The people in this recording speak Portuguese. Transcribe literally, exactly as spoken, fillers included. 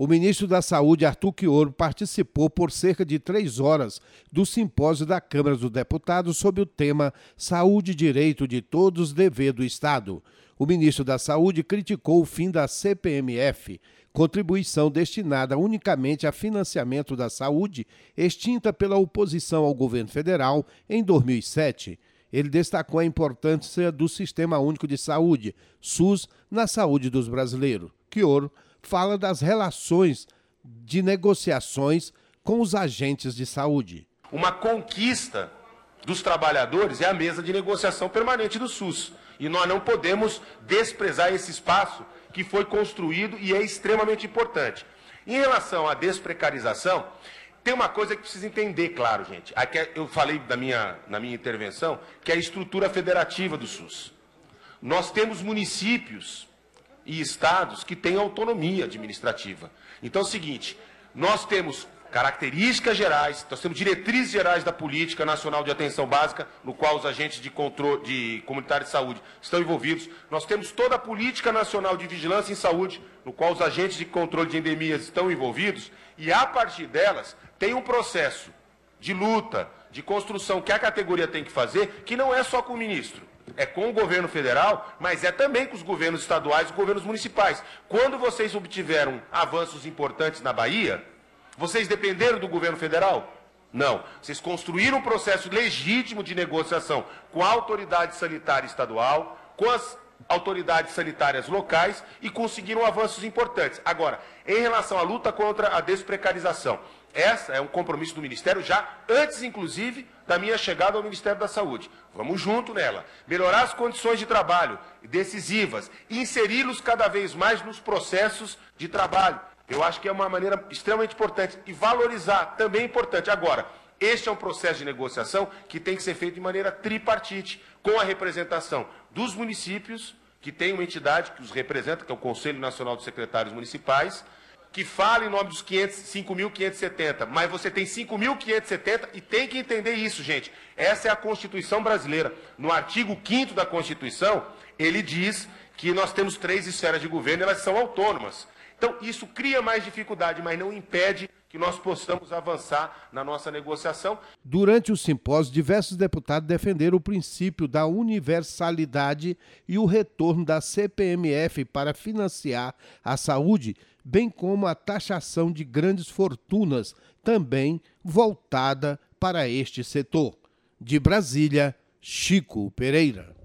O ministro da Saúde, Arthur Quiorio, participou por cerca de três horas do simpósio da Câmara dos Deputados sobre o tema Saúde e Direito de Todos, Dever do Estado. O ministro da Saúde criticou o fim da C P M F, contribuição destinada unicamente a financiamento da saúde, extinta pela oposição ao governo federal em dois mil e sete. Ele destacou a importância do Sistema Único de Saúde, SUS, na saúde dos brasileiros. Quiorio fala das relações de negociações com os agentes de saúde. Uma conquista dos trabalhadores é a mesa de negociação permanente do SUS. E nós não podemos desprezar esse espaço que foi construído e é extremamente importante. Em relação à desprecarização, tem uma coisa que precisa entender, claro, gente. Aqui eu falei da minha, na minha intervenção, que é a estrutura federativa do SUS. Nós temos municípios e estados que têm autonomia administrativa. Então é o seguinte, nós temos características gerais, nós temos diretrizes gerais da Política Nacional de Atenção Básica, no qual os agentes de controle de comunitário de saúde estão envolvidos. Nós temos toda a Política Nacional de Vigilância em Saúde, no qual os agentes de controle de endemias estão envolvidos, e a partir delas tem um processo de luta, de construção que a categoria tem que fazer, que não é só com o ministro. É com o governo federal, mas é também com os governos estaduais e governos municipais. Quando vocês obtiveram avanços importantes na Bahia, vocês dependeram do governo federal? Não. Vocês construíram um processo legítimo de negociação com a autoridade sanitária estadual, com as autoridades sanitárias locais e conseguiram avanços importantes. Agora, em relação à luta contra a desprecarização, essa é um compromisso do Ministério já antes, inclusive, da minha chegada ao Ministério da Saúde. Vamos junto nela. Melhorar as condições de trabalho decisivas, inseri-los cada vez mais nos processos de trabalho. Eu acho que é uma maneira extremamente importante e valorizar também é importante. Agora, este é um processo de negociação que tem que ser feito de maneira tripartite, com a representação dos municípios, que tem uma entidade que os representa, que é o Conselho Nacional dos Secretários Municipais, que fala em nome dos cinco mil quinhentos e setenta, mas você tem cinco mil quinhentos e setenta e tem que entender isso, gente. Essa é a Constituição brasileira. No artigo quinto da Constituição, ele diz que nós temos três esferas de governo e elas são autônomas. Então, isso cria mais dificuldade, mas não impede que nós possamos avançar na nossa negociação. Durante o simpósio, diversos deputados defenderam o princípio da universalidade e o retorno da C P M F para financiar a saúde, bem como a taxação de grandes fortunas, também voltada para este setor. De Brasília, Chico Pereira.